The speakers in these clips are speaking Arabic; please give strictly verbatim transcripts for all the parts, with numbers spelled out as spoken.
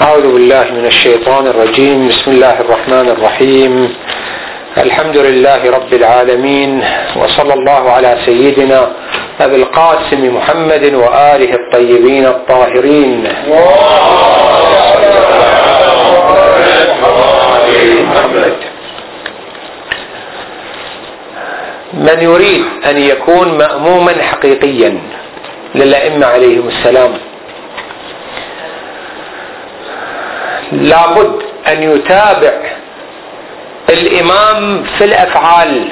أعوذ بالله من الشيطان الرجيم. بسم الله الرحمن الرحيم. الحمد لله رب العالمين، وصلى الله على سيدنا أبي القاسم محمد وآله الطيبين الطاهرين. من يريد أن يكون مأموما حقيقيا للأئمة عليهم السلام لابد أن يتابع الإمام في الأفعال،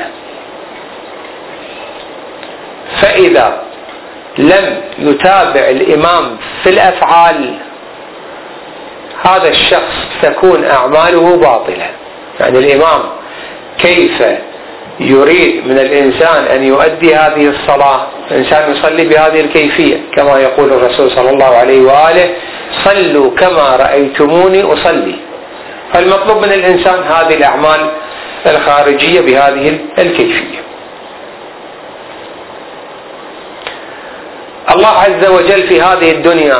فإذا لم يتابع الإمام في الأفعال هذا الشخص تكون أعماله باطلة. يعني الإمام كيف يريد من الإنسان أن يؤدي هذه الصلاة، الإنسان يصلي بهذه الكيفية كما يقول الرسول صلى الله عليه وآله: صلوا كما رأيتموني أصلي. فالمطلوب من الإنسان هذه الأعمال الخارجية بهذه الكيفية. الله عز وجل في هذه الدنيا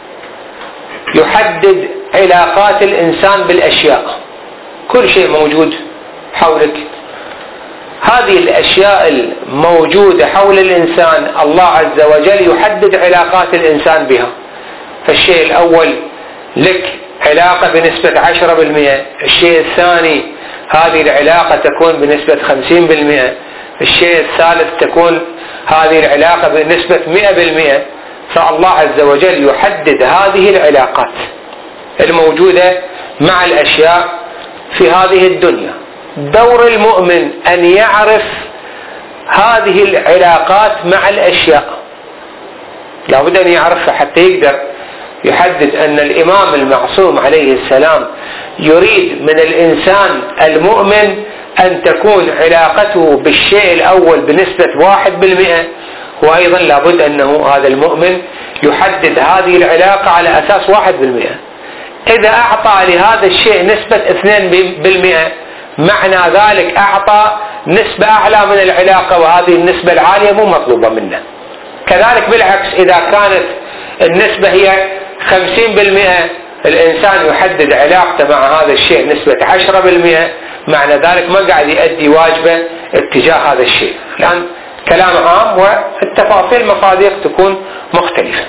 يحدد علاقات الإنسان بالأشياء، كل شيء موجود حولك، هذه الأشياء الموجودة حول الإنسان الله عز وجل يحدد علاقات الإنسان بها. فالشيء الأول لك علاقة بنسبة عشرة بالمئة، الشيء الثاني هذه العلاقة تكون بنسبة خمسين بالمئة، الشيء الثالث تكون هذه العلاقة بنسبة مئة بالمئة. فالله عز وجل يحدد هذه العلاقات الموجودة مع الأشياء في هذه الدنيا. دور المؤمن أن يعرف هذه العلاقات مع الأشياء، لابد أن يعرفها حتى يقدر يحدد أن الإمام المعصوم عليه السلام يريد من الإنسان المؤمن أن تكون علاقته بالشيء الأول بنسبة واحد بالمئة، وأيضا لابد أنه هذا المؤمن يحدد هذه العلاقة على أساس واحد بالمئة. إذا أعطى لهذا الشيء نسبة اثنين بالمئة معنى ذلك أعطى نسبة أعلى من العلاقة، وهذه النسبة العالية مو مطلوبة منه. كذلك بالعكس، إذا كانت النسبة هي خمسين بالمئة الإنسان يحدد علاقته مع هذا الشيء نسبة عشرة بالمئة، معنى ذلك ما قاعد يؤدي واجبه اتجاه هذا الشيء، لأن كلام عام والتفاصيل مصادق تكون مختلفة.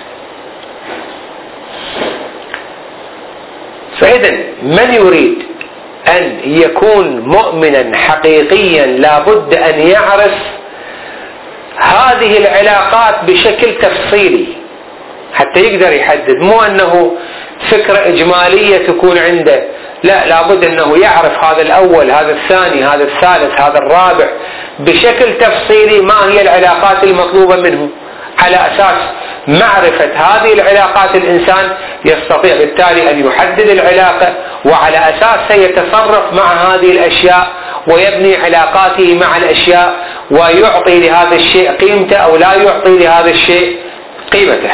فإذا من يريد أن يكون مؤمنا حقيقيا لابد أن يعرف هذه العلاقات بشكل تفصيلي حتى يقدر يحدد، مو أنه فكرة إجمالية تكون عنده، لا، لابد أنه يعرف هذا الأول، هذا الثاني، هذا الثالث، هذا الرابع بشكل تفصيلي ما هي العلاقات المطلوبة منه. على أساس معرفة هذه العلاقات الإنسان يستطيع بالتالي أن يحدد العلاقة، وعلى أساس سيتصرف مع هذه الأشياء ويبني علاقاته مع الأشياء ويعطي لهذا الشيء قيمته أو لا يعطي لهذا الشيء قيمته.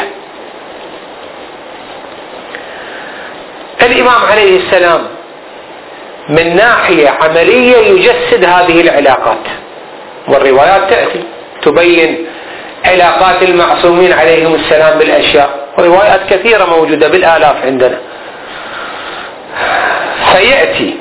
الإمام عليه السلام من ناحية عملية يجسد هذه العلاقات، والروايات تأتي تبين علاقات المعصومين عليهم السلام بالأشياء، وروايات كثيرة موجودة بالآلاف عندنا. فيأتي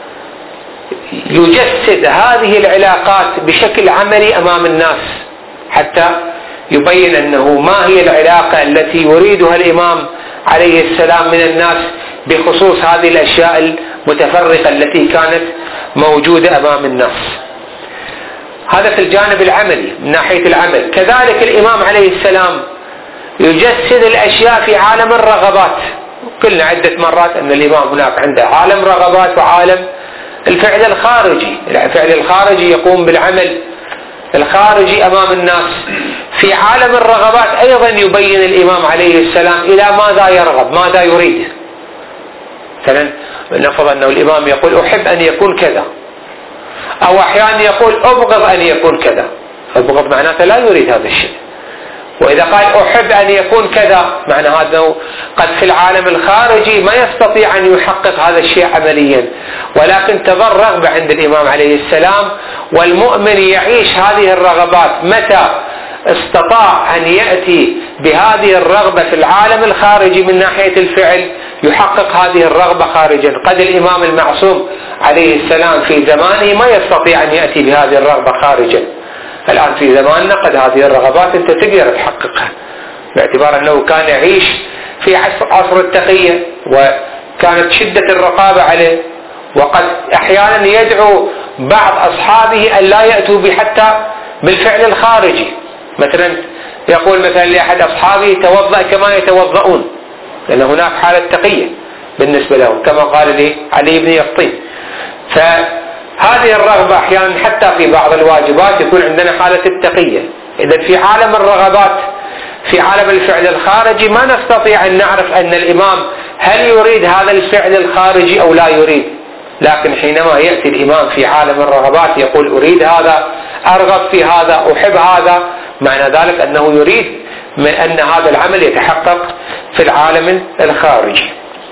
يجسد هذه العلاقات بشكل عملي أمام الناس حتى يبين أنه ما هي العلاقة التي يريدها الإمام عليه السلام من الناس بخصوص هذه الأشياء المتفرقة التي كانت موجودة أمام الناس. هذا في الجانب العملي من ناحية العمل. كذلك الإمام عليه السلام يجسد الأشياء في عالم الرغبات. قلنا عدة مرات أن الإمام هناك عنده عالم رغبات وعالم الفعل الخارجي. الفعل الخارجي يقوم بالعمل الخارجي أمام الناس. في عالم الرغبات أيضا يبين الإمام عليه السلام إلى ماذا يرغب، ماذا يريد. مثلا نفرض أنه الإمام يقول أحب أن يكون كذا، أو أحيانا يقول أبغض أن يكون كذا. أبغض معناته لا يريد هذا الشيء. وإذا قال أحب أن يكون كذا معنى هذا قد في العالم الخارجي ما يستطيع أن يحقق هذا الشيء عمليا، ولكن تظل رغبة عند الإمام عليه السلام، والمؤمن يعيش هذه الرغبات متى استطاع أن يأتي بهذه الرغبة في العالم الخارجي من ناحية الفعل يحقق هذه الرغبة خارجا. قد الإمام المعصوم عليه السلام في زمانه ما يستطيع أن يأتي بهذه الرغبة خارجا. الآن في زماننا قد هذه الرغبات أنت تقدر تحققها، باعتبار أنه كان يعيش في عصر التقية وكانت شدة الرقابة عليه، وقد أحيانا يدعو بعض أصحابه أن لا يأتوا بحتى بالفعل الخارجي. مثلا يقول مثلا لأحد أصحابه توضأ كما يتوضؤون، لأن هناك حالة تقية بالنسبة له كما قال لي علي بن يقطين. فهذه الرغبة أحيانا حتى في بعض الواجبات يكون عندنا حالة التقية. إذا في عالم الرغبات في عالم الفعل الخارجي ما نستطيع أن نعرف أن الإمام هل يريد هذا الفعل الخارجي أو لا يريد، لكن حينما يأتي الإمام في عالم الرغبات يقول أريد هذا، أرغب في هذا، أحب هذا، معنى ذلك أنه يريد من أن هذا العمل يتحقق في العالم الخارجي.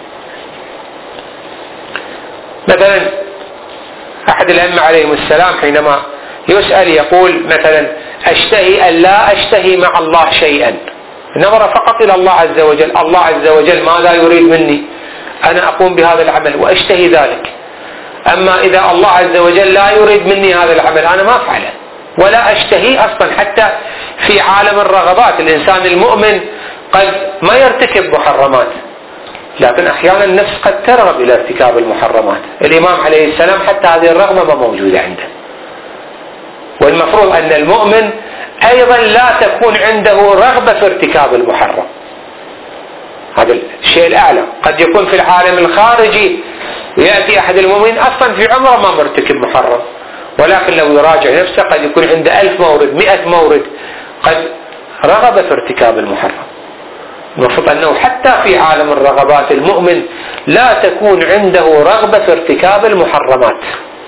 مثلا أحد الأئمة عليهم السلام حينما يسأل يقول مثلا أشتهي أن لا أشتهي مع الله شيئا، نظر فقط إلى الله عز وجل، الله عز وجل ماذا يريد مني، أنا أقوم بهذا العمل وأشتهي ذلك. أما إذا الله عز وجل لا يريد مني هذا العمل أنا ما أفعله ولا أشتهي أصلا. حتى في عالم الرغبات الإنسان المؤمن قد ما يرتكب محرمات، لكن أحيانا النفس قد ترغب إلى ارتكاب المحرمات. الإمام عليه السلام حتى هذه الرغبة ما موجودة عنده، والمفروض أن المؤمن أيضا لا تكون عنده رغبة في ارتكاب المحرم. هذا الشيء الأعلى. قد يكون في العالم الخارجي يأتي أحد المؤمنين أصلا في عمره ما مرتكب محرم، ولكن لو يراجع نفسه قد يكون عنده ألف مورد مئة مورد قد رغب في ارتكاب المحرم. المفروض أنه حتى في عالم الرغبات المؤمن لا تكون عنده رغبة في ارتكاب المحرمات.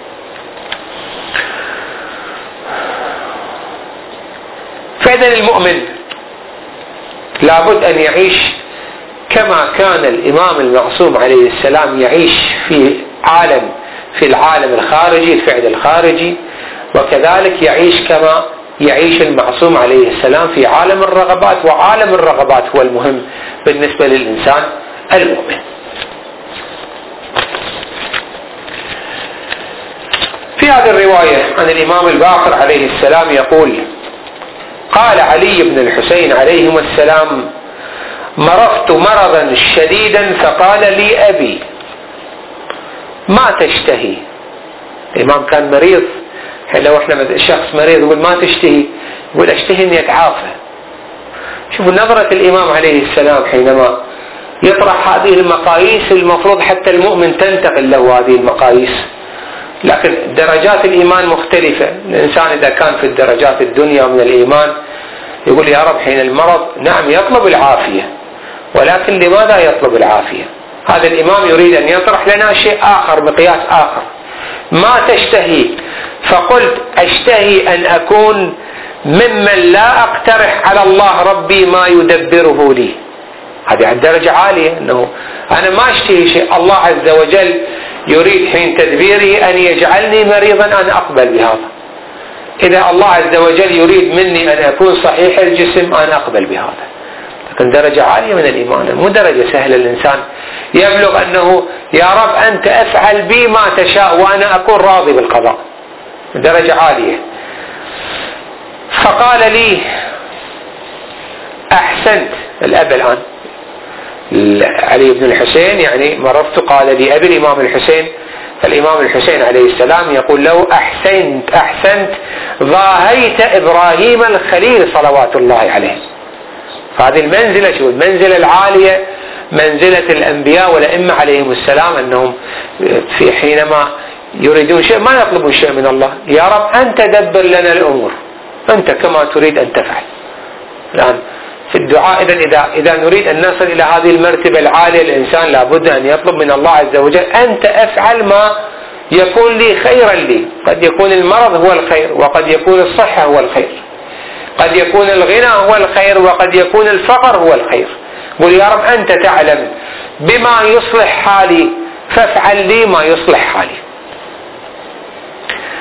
فإذا المؤمن لابد أن يعيش كما كان الإمام المعصوم عليه السلام يعيش في عالم في العالم الخارجي الفعل الخارجي، وكذلك يعيش كما يعيش المعصوم عليه السلام في عالم الرغبات، وعالم الرغبات هو المهم بالنسبة للإنسان المؤمن. في هذه الرواية عن الإمام الباقر عليه السلام يقول: قال علي بن الحسين عليهما السلام: مرضت مرضا شديدا فقال لي أبي: ما تشتهي؟ الإمام كان مريض. لو احنا شخص مريض يقول ما تشتهي، يقول اشتهي اني اتعافى. شوفوا نظرة الإمام عليه السلام حينما يطرح هذه المقاييس. المفروض حتى المؤمن تنتقل له هذه المقاييس، لكن درجات الإيمان مختلفة. الإنسان إذا كان في الدرجات الدنيا من الإيمان يقول يا رب حين المرض نعم يطلب العافية، ولكن لماذا يطلب العافية؟ هذا الإمام يريد أن يطرح لنا شيء آخر، مقياس آخر. ما تشتهي؟ فقلت أشتهي أن أكون ممن لا أقترح على الله ربي ما يدبره لي. هذه عند درجة عالية، أنه أنا ما أشتهي شيء، الله عز وجل يريد حين تدبيره أن يجعلني مريضا أن أقبل بهذا. إذا الله عز وجل يريد مني أن أكون صحيح الجسم أنا أقبل بهذا. لكن درجة عالية من الإيمان، مو درجة سهلة. الإنسان يبلغ أنه يا رب أنت أفعل بي ما تشاء وأنا أكون راضي بالقضاء، درجة عالية. فقال لي أحسنت. الأب الآن علي بن الحسين يعني مرضت، قال لي أبي الإمام الحسين. فالإمام الحسين عليه السلام يقول له أحسنت أحسنت ضاهيت إبراهيم الخليل صلوات الله عليه. فهذه المنزلة، شو المنزلة العالية، منزلة الأنبياء والأئمة عليهم السلام، أنهم في حينما يريدون شيء ما يطلبون شيء من الله، يا رب أنت دبر لنا الأمور، أنت كما تريد أن تفعل. الآن في الدعاء إذا إذا إذا نريد أن نصل إلى هذه المرتبة العالية الإنسان لابد أن يطلب من الله عز وجل أنت أفعل ما يكون لي خيرا لي. قد يكون المرض هو الخير، وقد يكون الصحة هو الخير، قد يكون الغنى هو الخير، وقد يكون الفقر هو الخير. قل يا رب أنت تعلم بما يصلح حالي فافعل لي ما يصلح حالي.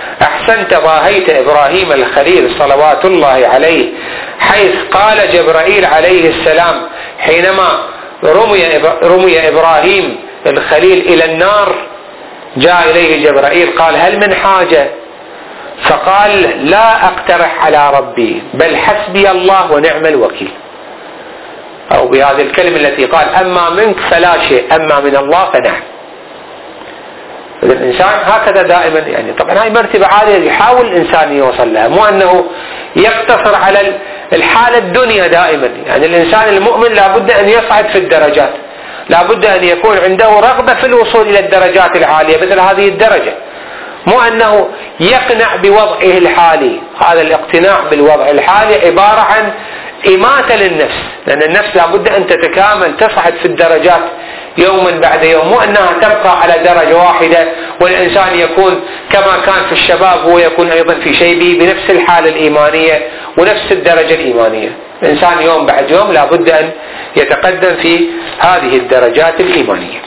أحسنت ضاهيت إبراهيم الخليل صلوات الله عليه، حيث قال جبرائيل عليه السلام حينما رمي, رمي إبراهيم الخليل إلى النار، جاء إليه جبرائيل قال هل من حاجة؟ فقال لا أقترح على ربي بل حسبي الله ونعم الوكيل، أو بهذه الكلمة التي قال أما منك فلا شيء أما من الله فنعم. الإنسان هكذا دائما، يعني طبعا هاي مرتبة عالية يحاول الإنسان يوصل لها، مو أنه يقتصر على الحالة الدنيا دائما. يعني الإنسان المؤمن لابد أن يصعد في الدرجات، لابد أن يكون عنده رغبة في الوصول إلى الدرجات العالية مثل هذه الدرجة، مو أنه يقنع بوضعه الحالي. هذا الاقتناع بالوضع الحالي عبارة عن إماتة للنفس، لأن النفس لابد أن تتكامل تصعد في الدرجات يوما بعد يوم، مو أنها تبقى على درجة واحدة والإنسان يكون كما كان في الشباب هو يكون أيضا في شيبه بنفس الحالة الإيمانية ونفس الدرجة الإيمانية. الإنسان يوم بعد يوم لابد أن يتقدم في هذه الدرجات الإيمانية.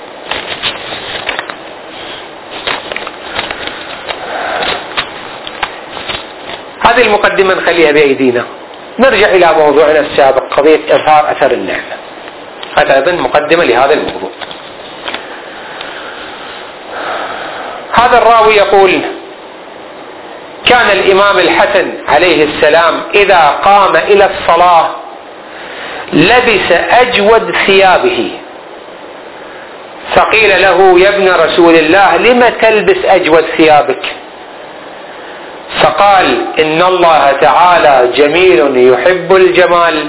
هذه المقدمة نخليها بأيدينا. نرجع إلى موضوعنا السابق، قضية إظهار أثر النعمة. هذا أيضا مقدمة لهذا الموضوع. هذا الراوي يقول كان الإمام الحسن عليه السلام إذا قام إلى الصلاة لبس أجود ثيابه، فقيل له يا ابن رسول الله لم تلبس أجود ثيابك؟ فقال إن الله تعالى جميل يحب الجمال،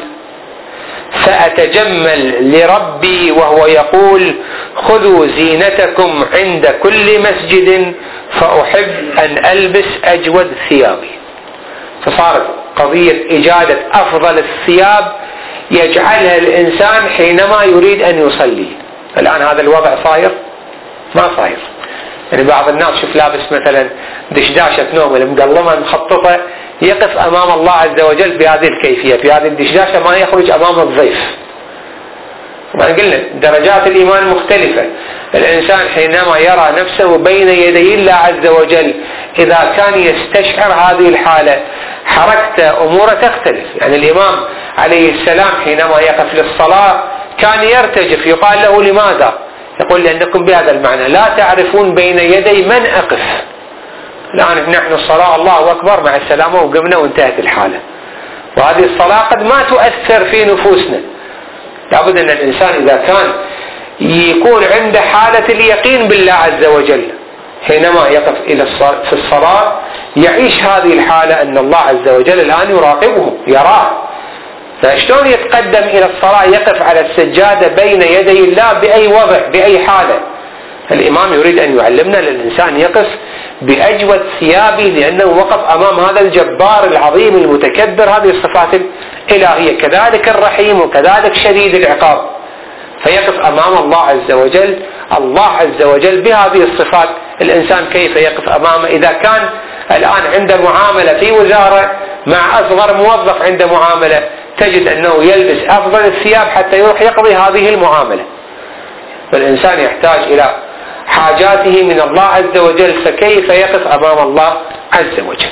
فأتجمل لربي وهو يقول خذوا زينتكم عند كل مسجد، فأحب أن ألبس أجود ثيابي. فصارت قضية إجادة أفضل الثياب يجعلها الإنسان حينما يريد أن يصلي. الآن هذا الوضع صاير؟ ما صاير. يعني بعض الناس شوف لابس مثلا دشداشة نوم المقلمة مخططة، يقف أمام الله عز وجل بهذه الكيفية، في هذه الدشداشة ما يخرج أمام الضيف. ما قلنا درجات الإيمان مختلفة. الإنسان حينما يرى نفسه بين يدي الله عز وجل إذا كان يستشعر هذه الحالة حركته أموره تختلف. يعني الإمام عليه السلام حينما يقف للصلاة كان يرتجف، يقال له لماذا؟ يقول لأنكم بهذا المعنى لا تعرفون بين يدي من أقف. الآن نحن الصلاة الله أكبر مع السلامة وقمنا وانتهت الحالة، وهذه الصلاة قد ما تؤثر في نفوسنا. لابد أن الإنسان إذا كان يكون عنده حالة اليقين بالله عز وجل حينما يقف إلى في الصلاة يعيش هذه الحالة أن الله عز وجل الآن يراقبه يراه. فشلون يتقدم إلى الصلاة يقف على السجادة بين يدي الله بأي وضع بأي حالة؟ الإمام يريد أن يعلمنا للإنسان يقف بأجود ثيابه، لأنه وقف أمام هذا الجبار العظيم المتكبر، هذه الصفات الإلهية، كذلك الرحيم وكذلك شديد العقاب. فيقف أمام الله عز وجل، الله عز وجل بهذه الصفات. الإنسان كيف يقف أمامه إذا كان الآن عنده معاملة في وزارة مع أصغر موظف عنده معاملة، تجد أنه يلبس أفضل الثياب حتى يروح يقضي هذه المعاملة. فالإنسان يحتاج إلى حاجاته من الله عز وجل، فكيف يقف أمام الله عز وجل؟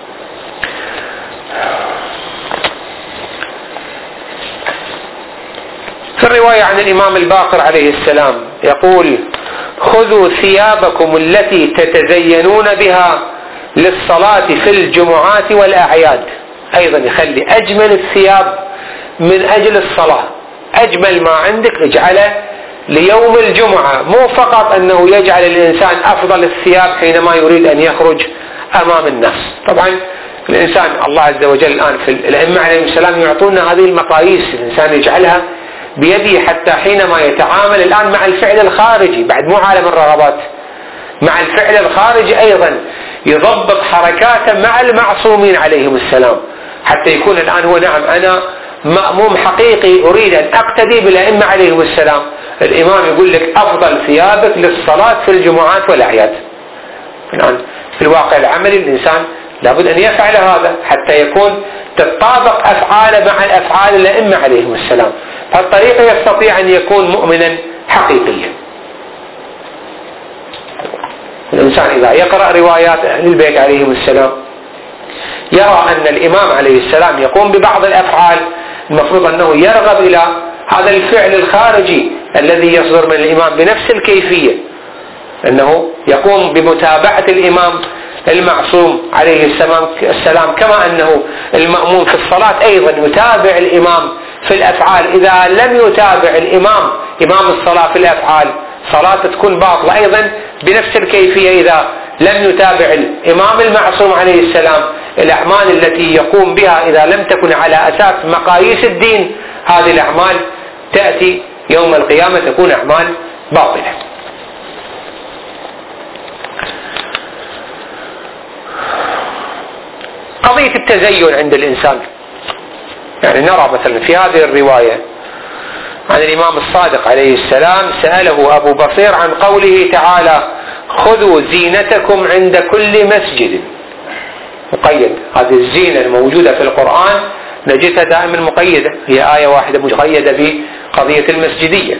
في الرواية عن الإمام الباقر عليه السلام يقول خذوا ثيابكم التي تتزينون بها للصلاة في الجمعات والأعياد. أيضا يخلي أجمل الثياب من أجل الصلاة، أجمل ما عندك اجعله ليوم الجمعة، مو فقط أنه يجعل الإنسان أفضل الثياب حينما يريد أن يخرج أمام الناس. طبعا الإنسان الله عز وجل الآن في الأئمة عليهم السلام يعطونا هذه المقاييس، الإنسان يجعلها بيده حتى حينما يتعامل الآن مع الفعل الخارجي، بعد مو عالم الرغبات، مع الفعل الخارجي أيضا يضبط حركاته مع المعصومين عليهم السلام، حتى يكون الآن هو نعم أنا مأموم حقيقي أريد أن أقتدي بالأئمة عليهم السلام. الإمام يقول لك أفضل ثيابك للصلاة في الجمعات والأعياد. الآن في الواقع العملي الإنسان لابد أن يفعل هذا حتى يكون تتطابق أفعاله مع الأفعال الأئمة عليهم السلام. بهالطريقة يستطيع أن يكون مؤمنا حقيقيا. الإنسان إذا يقرأ روايات أهل البيت عليهم السلام يرى أن الإمام عليه السلام يقوم ببعض الأفعال المفروض أنه يرغب إلى هذا الفعل الخارجي الذي يصدر من الإمام بنفس الكيفية، أنه يقوم بمتابعة الإمام المعصوم عليه السلام، كما أنه المأموم في الصلاة أيضا يتابع الإمام في الأفعال. إذا لم يتابع الإمام إمام الصلاة في الأفعال صلاة تكون باطلة. أيضا بنفس الكيفية إذا لم يتابع الإمام المعصوم عليه السلام الأعمال التي يقوم بها إذا لم تكن على أساس مقاييس الدين هذه الأعمال تأتي يوم القيامة تكون أعمال باطلة. قضية التزين عند الإنسان، يعني نرى مثلا في هذه الرواية عن الإمام الصادق عليه السلام سأله أبو بصير عن قوله تعالى خذوا زينتكم عند كل مسجد، مقيد. هذه الزينة الموجودة في القرآن نجدها دائما مقيدة، هي آية واحدة مقيدة بقضية المسجدية.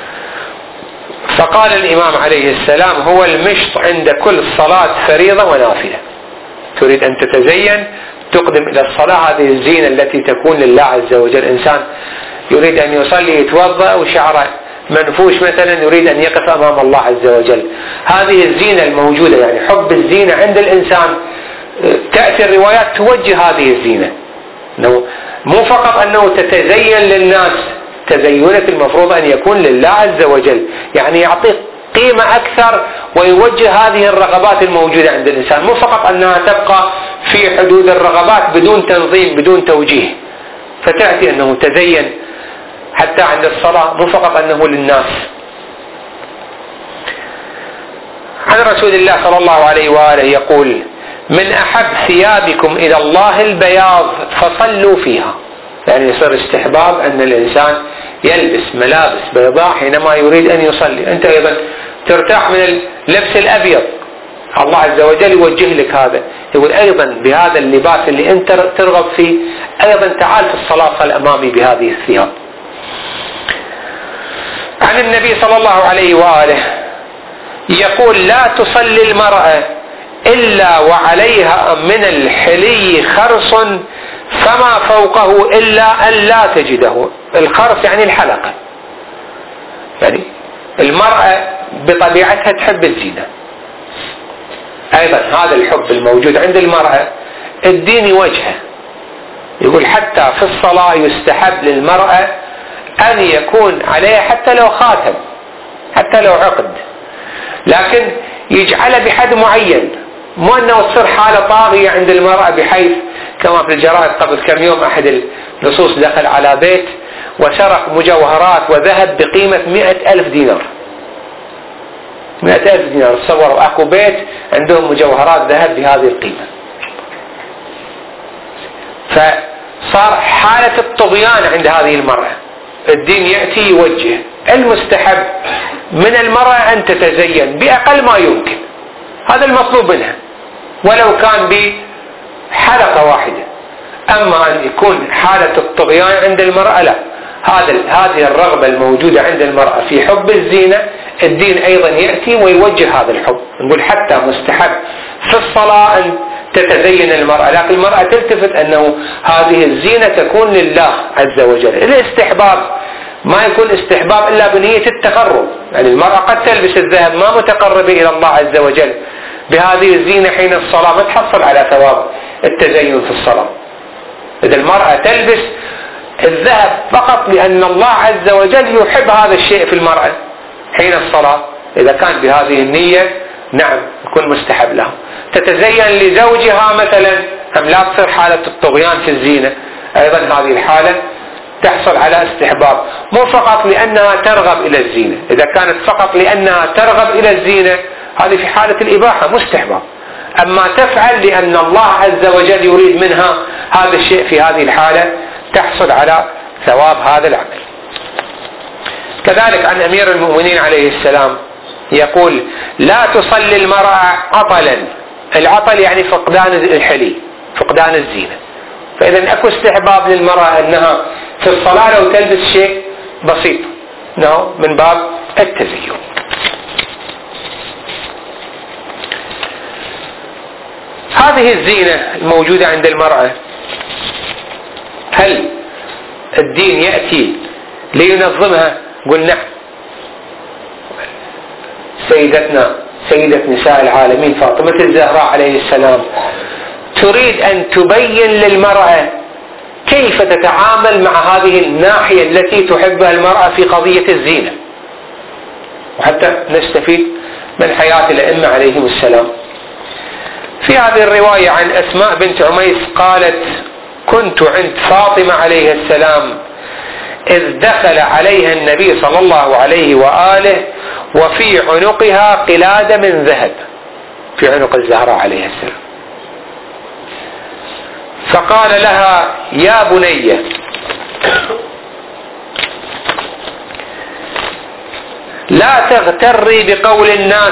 فقال الإمام عليه السلام هو المشط عند كل صلاة فريضة ونافلة. تريد أن تتزين تقدم إلى الصلاة، هذه الزينة التي تكون لله عز وجل. إنسان يريد أن يصلي يتوضأ وشعره منفوش مثلا يريد أن يقف أمام الله عز وجل، هذه الزينة الموجودة، يعني حب الزينة عند الإنسان. تأتي الروايات توجه هذه الزينة، أنه مو فقط أنه تتزين للناس، تزينك المفروض أن يكون لله عز وجل، يعني يعطيك قيمة أكثر ويوجه هذه الرغبات الموجودة عند الإنسان، مو فقط أنها تبقى في حدود الرغبات بدون تنظيم بدون توجيه. فتأتي أنه تزين حتى عند الصلاة، مو فقط أنه للناس. عن رسول الله صلى الله عليه وآله يقول من أحب ثيابكم إلى الله البياض فصلوا فيها، يعني يصير استحباب أن الإنسان يلبس ملابس بيضاء حينما يريد أن يصلي. أنت أيضا ترتاح من اللبس الأبيض، الله عز وجل يوجه لك هذا، يقول أيضا بهذا اللباس اللي أنت ترغب فيه أيضا تعال في الصلاة صل أمامي بهذه الثياب. عن النبي صلى الله عليه وآله يقول لا تصلي المرأة إلا وعليها من الحلي خرص فما فوقه إلا أن لا تجده. الخرص يعني الحلقة، يعني المرأة بطبيعتها تحب الزينة. أيضا هذا الحب الموجود عند المرأة الدين يوجهه، يقول حتى في الصلاة يستحب للمرأة أن يكون عليها حتى لو خاتم حتى لو عقد، لكن يجعل بحد معين، مو أنه تصير حالة طاغية عند المرأة بحيث كما في الجرائد قبل كم يوم أحد اللصوص دخل على بيت وسرق مجوهرات وذهب بقيمة مئة ألف دينار. مئة ألف دينار، تصوروا أكو بيت عندهم مجوهرات ذهب بهذه القيمة. فصار حالة الطغيان عند هذه المرأة. الدين يأتي يوجه المستحب من المرأة أن تتزين بأقل ما يمكن، هذا المطلوب منها ولو كان بحلقة واحدة. أما أن يكون حالة الطغيان عند المرأة لا، هذا هذه الرغبة الموجودة عند المرأة في حب الزينة الدين أيضا يأتي ويوجه هذا الحب. نقول حتى مستحب في الصلاة أن تتزين المرأة، لكن المرأة تلتفت أنه هذه الزينة تكون لله عز وجل. الاستحباب ما يكون استحباب إلا بنية التقرب، يعني المرأة قد تلبس الذهب ما متقربة إلى الله عز وجل بهذه الزينة حين الصلاة، ما تحصل على ثواب التزين في الصلاة. إذا المرأة تلبس الذهب فقط لأن الله عز وجل يحب هذا الشيء في المرأة حين الصلاة، إذا كان بهذه النية نعم يكون مستحب له. تتزين لزوجها مثلا أم لا تصير حالة الطغيان في الزينة، أيضا هذه الحالة تحصل على استحباب، مو فقط لأنها ترغب إلى الزينة. إذا كانت فقط لأنها ترغب إلى الزينة هذه في حالة الإباحة مستحباب، أما تفعل لأن الله عز وجل يريد منها هذا الشيء في هذه الحالة تحصل على ثواب هذا العمل. كذلك عن أمير المؤمنين عليه السلام يقول لا تصلي المرأة عطلا. العطل يعني فقدان الحلي، فقدان الزينة. فإذا أكو استحباب للمرأة أنها في الصلاة لو تلبس شيء بسيط نعم من باب التزين. هذه الزينة الموجودة عند المرأة، هل الدين يأتي لينظمها؟ قل نعم. سيدتنا سيدة نساء العالمين فاطمة الزهراء عليه السلام تريد أن تبين للمرأة كيف تتعامل مع هذه الناحية التي تحبها المرأة في قضية الزينة، وحتى نستفيد من حياة الأئمة عليهم السلام. في هذه الرواية عن أسماء بنت عميس قالت: كنت عند فاطمة عليه السلام إذ دخل عليها النبي صلى الله عليه وآله وفي عنقها قلادة من ذهب، في عنق الزهراء عليه السلام، فقال لها: يا بني، لا تغتري بقول الناس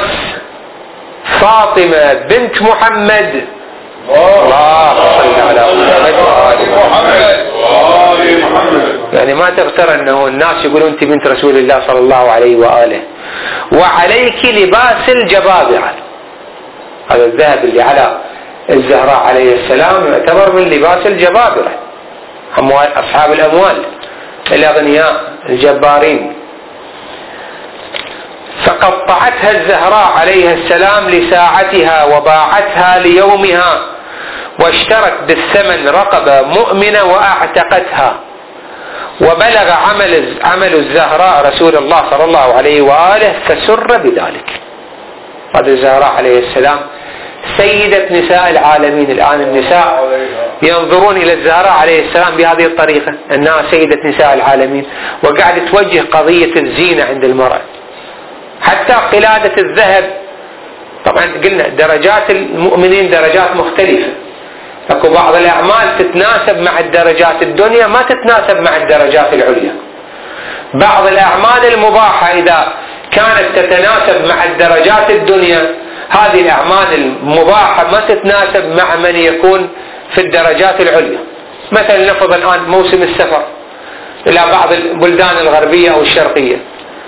فاطمة بنت محمد. الله صل على محمد. يعني ما تغتر أنه الناس يقولون أنت بنت رسول الله صلى الله عليه وآله. وعليك لباس الجبابرة، هذا الذهب اللي على الزهراء عليه السلام يعتبر من لباس الجبابرة، أموال أصحاب الأموال الأغنياء الجبارين. فقطعتها الزهراء عليه السلام لساعتها وباعتها ليومها، واشترت بالثمن رقبة مؤمنة وأعتقتها. وبلغ عمل عمل الزهراء رسول الله صلى الله عليه وآله فسر بذلك. هذا الزهراء عليه السلام سيدة نساء العالمين. الآن النساء ينظرون إلى الزهراء عليه السلام بهذه الطريقة، أنها سيدة نساء العالمين، وقاعدة توجه قضية الزينة عند المرأة. حتى قلادة الذهب، طبعا قلنا درجات المؤمنين درجات مختلفة، اكو بعض الأعمال تتناسب مع الدرجات الدنيا، ما تتناسب مع الدرجات العليا. بعض الأعمال المباحة إذا كانت تتناسب مع الدرجات الدنيا، هذه الأعمال المباحة ما تتناسب مع من يكون في الدرجات العليا. مثلا نفرض الآن موسم السفر إلى بعض البلدان الغربية أو الشرقية،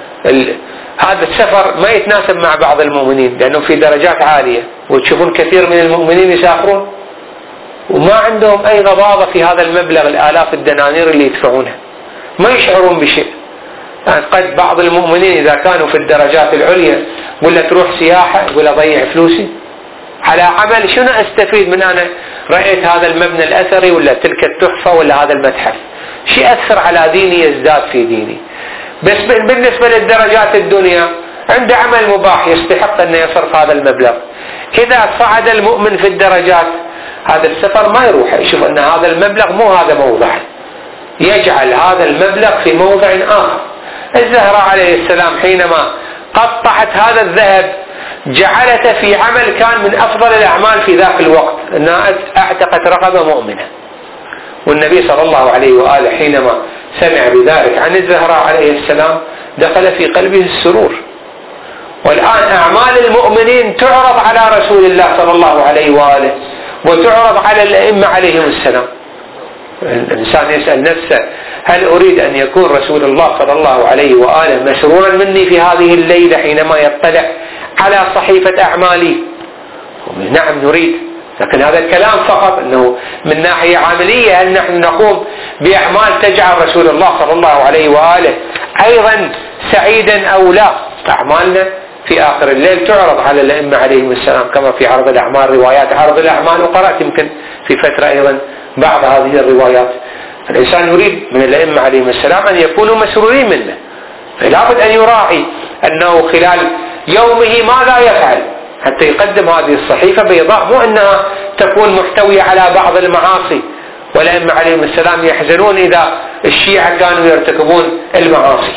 هذا السفر ما يتناسب مع بعض المؤمنين لأنه في درجات عالية، وتشوفون كثير من المؤمنين يسافرون وما عندهم أي غضاضة في هذا المبلغ الآلاف الدنانير اللي يدفعونها، ما يشعرون بشيء. يعني قد بعض المؤمنين إذا كانوا في الدرجات العليا ولا تروح سياحة ولا ضيع فلوسي على عمل، شنو أستفيد من أنا رأيت هذا المبنى الأثري ولا تلك التحفة ولا هذا المتحف؟ شيء أثر على ديني، يزداد في ديني. بس بالنسبة للدرجات الدنيا عنده عمل مباح يستحق أن يصرف هذا المبلغ. إذا صعد المؤمن في الدرجات هذا السفر ما يروح، يشوف أن هذا المبلغ مو هذا موضعه، يجعل هذا المبلغ في موضع آخر. الزهراء عليه السلام حينما قطعت هذا الذهب جعلته في عمل كان من أفضل الأعمال في ذاك الوقت، أنها اعتقت رقبة مؤمنة. والنبي صلى الله عليه وآله حينما سمع بذلك عن الزهراء عليه السلام دخل في قلبه السرور. والآن أعمال المؤمنين تعرض على رسول الله صلى الله عليه وآله وتعرض على الأئمة عليهم السلام. الإنسان يسأل نفسه: هل أريد أن يكون رسول الله صلى الله عليه وآله مسرورا مني في هذه الليلة حينما يطلع على صحيفة أعمالي؟ نعم نريد، لكن هذا الكلام فقط أنه من ناحية عملية هل نحن نقوم بأعمال تجعل رسول الله صلى الله عليه وآله أيضا سعيدا أو لا؟ أعمالنا في آخر الليل تعرض على الأئمة عليهم السلام كما في عرض الأعمال، روايات عرض الأعمال، وقرأت يمكن في فترة أيضا بعض هذه الروايات. الإنسان يريد من الأئمة عليهم السلام أن يكونوا مسرورين منه، فلا بد أن يراعي أنه خلال يومه ماذا يفعل حتى يقدم هذه الصحيفة بيضاء، مو أنها تكون محتوية على بعض المعاصي. والأئمة عليهم السلام يحزنون إذا الشيعة كانوا يرتكبون المعاصي.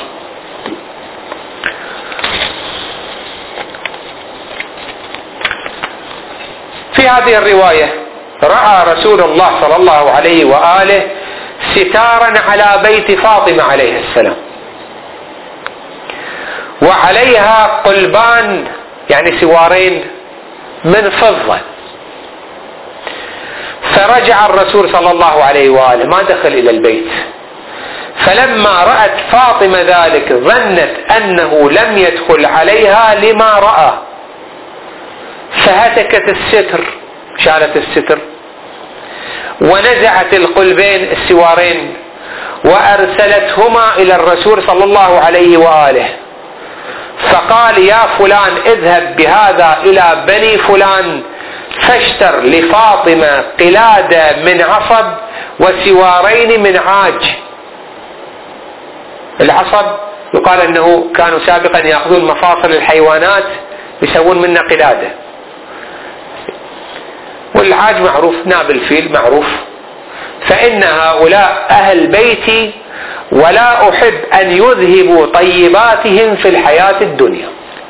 في هذه الرواية رأى رسول الله صلى الله عليه وآله ستارا على بيت فاطمة عليه السلام وعليها قلبان، يعني سوارين من فضة. فرجع الرسول صلى الله عليه وآله ما دخل إلى البيت. فلما رأت فاطمة ذلك ظنت أنه لم يدخل عليها لما رأى، فهتكت الستر، شالت الستر ونزعت القلبين السوارين وأرسلتهما إلى الرسول صلى الله عليه وآله، فقال يا فلان اذهب بهذا إلى بني فلان فاشتر لفاطمة قلادة من عصب وسوارين من عاج. العصب يقال أنه كانوا سابقا يأخذون مفاصل الحيوانات يسوون منها قلادة، والعاج معروف، ناب الفيل معروف. فإن هؤلاء أهل بيتي ولا أحب أن يذهبوا طيباتهم في الحياة الدنيا.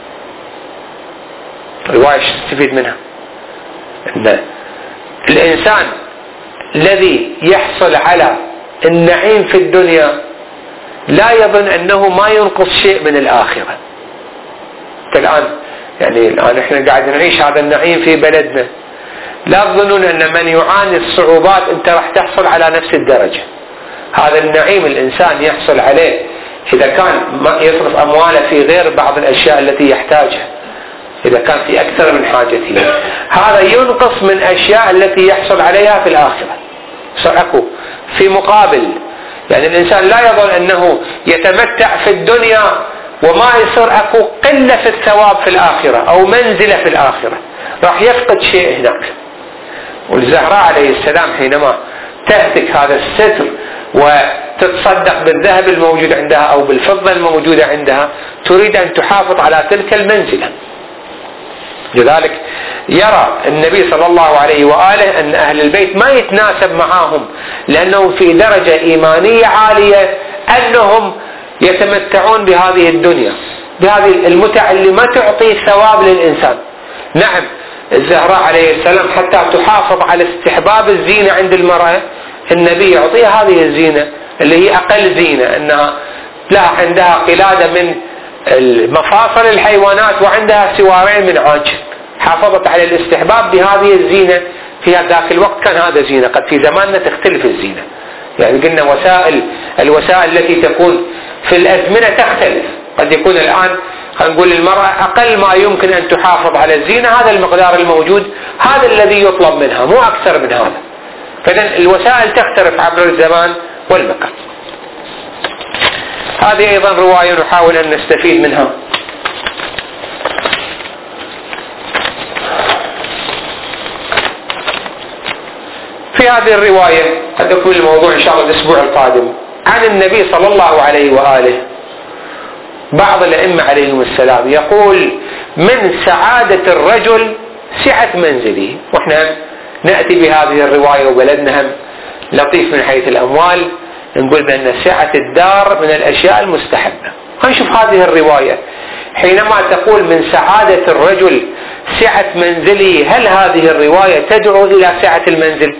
رواية تستفيد منها أن الإنسان الذي يحصل على النعيم في الدنيا لا يظن أنه ما ينقص شيء من الآخرة. الآن يعني الآن احنا قاعد نعيش هذا النعيم في بلدنا، لا تظنون أن من يعاني الصعوبات أنت راح تحصل على نفس الدرجة. هذا النعيم الإنسان يحصل عليه إذا كان يصرف أمواله في غير بعض الأشياء التي يحتاجها، إذا كان في أكثر من حاجته، هذا ينقص من أشياء التي يحصل عليها في الآخرة. صعقوا في مقابل، يعني الإنسان لا يظن أنه يتمتع في الدنيا وما يصير أكو قلة في الثواب في الآخرة أو منزلة في الآخرة، راح يفقد شيء هناك. والزهراء عليه السلام حينما تهتك هذا الستر وتتصدق بالذهب الموجود عندها أو بالفضة الموجودة عندها، تريد أن تحافظ على تلك المنزلة. لذلك يرى النبي صلى الله عليه وآله أن أهل البيت ما يتناسب معهم لأنهم في درجة إيمانية عالية أنهم يتمتعون بهذه الدنيا، بهذه المتع اللي ما تعطي ثواب للإنسان. نعم الزهراء عليه السلام حتى تحافظ على استحباب الزينة عند المرأة، النبي يعطيها هذه الزينة اللي هي أقل زينة، أنها لها عندها قلادة من مفاصل الحيوانات وعندها سوارين من عاج، حافظت على الاستحباب بهذه الزينة. في ذاك الوقت كان هذا زينة، قد في زماننا تختلف الزينة، يعني قلنا وسائل الوسائل التي تكون في الأزمنة تختلف. قد يكون الآن خلينا نقول المرأة أقل ما يمكن أن تحافظ على الزينة هذا المقدار الموجود، هذا الذي يطلب منها مو أكثر من هذا. فإذن الوسائل تختلف عبر الزمان والمكان. هذه أيضا رواية نحاول أن نستفيد منها. في هذه الرواية قد يكون الموضوع إن شاء الله الأسبوع القادم عن النبي صلى الله عليه وآله، بعض الأئمة عليهم السلام يقول من سعادة الرجل سعة منزله. وإحنا نأتي بهذه الرواية وبلدنا هم لطيف من حيث الأموال، نقول بأن سعة الدار من الأشياء المستحبة. هنشوف هذه الرواية حينما تقول من سعادة الرجل سعة منزله، هل هذه الرواية تدعو إلى سعة المنزل؟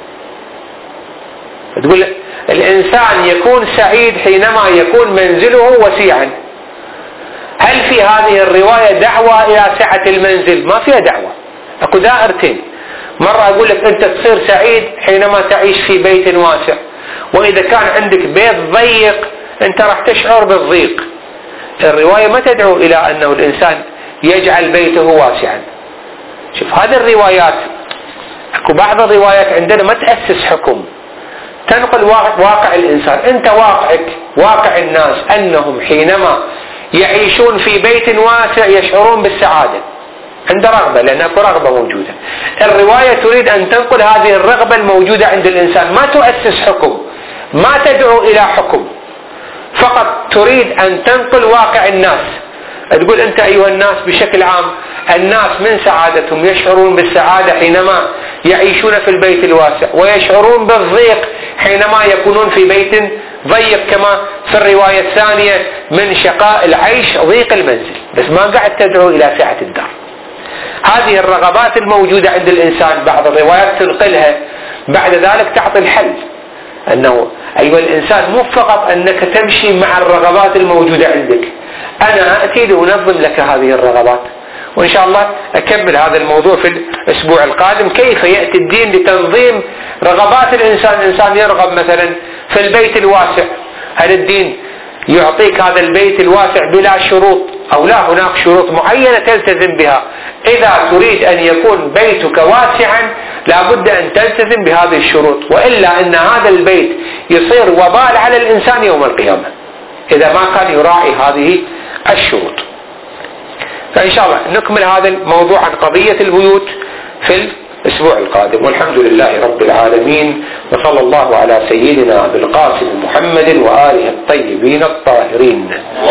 تقول الإنسان يكون سعيد حينما يكون منزله وسيعا. هل في هذه الرواية دعوة إلى سعة المنزل؟ ما فيها دعوة. أكو دائرتين، مرة أقول لك أنت تصير سعيد حينما تعيش في بيت واسع، وإذا كان عندك بيت ضيق أنت راح تشعر بالضيق. الرواية ما تدعو إلى أنه الإنسان يجعل بيته واسعا. شوف هذه الروايات، أكو بعض الروايات عندنا ما تأسس حكم، تنقل واقع الإنسان. أنت واقعك واقع الناس أنهم حينما يعيشون في بيت واسع يشعرون بالسعادة، عند رغبة، لأن أكو رغبة موجودة. الرواية تريد أن تنقل هذه الرغبة الموجودة عند الإنسان، ما تؤسس حكم، ما تدعو إلى حكم، فقط تريد أن تنقل واقع الناس. تقول أنت أيها الناس بشكل عام، الناس من سعادتهم يشعرون بالسعادة حينما يعيشون في البيت الواسع، ويشعرون بالضيق حينما يكونون في بيت ضيق، كما في الرواية الثانية من شقاء العيش ضيق المنزل. بس ما قاعد تدعو إلى سعة الدار. هذه الرغبات الموجودة عند الإنسان بعض الروايات تنقلها، بعد ذلك تعطي الحل، أنه أيها الإنسان مو فقط أنك تمشي مع الرغبات الموجودة عندك، أنا أتي لأنظم لك هذه الرغبات. وإن شاء الله أكمل هذا الموضوع في الأسبوع القادم، كيف يأتي الدين لتنظيم رغبات الإنسان. الإنسان يرغب مثلا في البيت الواسع، هل الدين يعطيك هذا البيت الواسع بلا شروط أو لا، هناك شروط معينة تلتزم بها. إذا تريد أن يكون بيتك واسعا لابد أن تلتزم بهذه الشروط، وإلا أن هذا البيت يصير وبال على الإنسان يوم القيامة إذا ما كان يراعي هذه الشروط. فإن شاء الله نكمل هذا الموضوع عن قضية البيوت في الأسبوع القادم، والحمد لله رب العالمين، وصلى الله على سيدنا أبي القاسم محمد وآله الطيبين الطاهرين.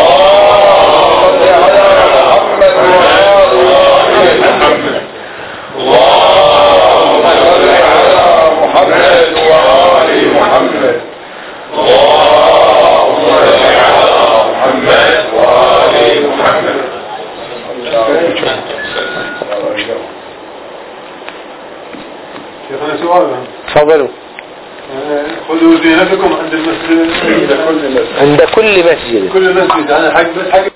تفضلوا. خذوا زينتكم عند المسجد، عند كل مسجد. كل مسجد. أنا حق بس حق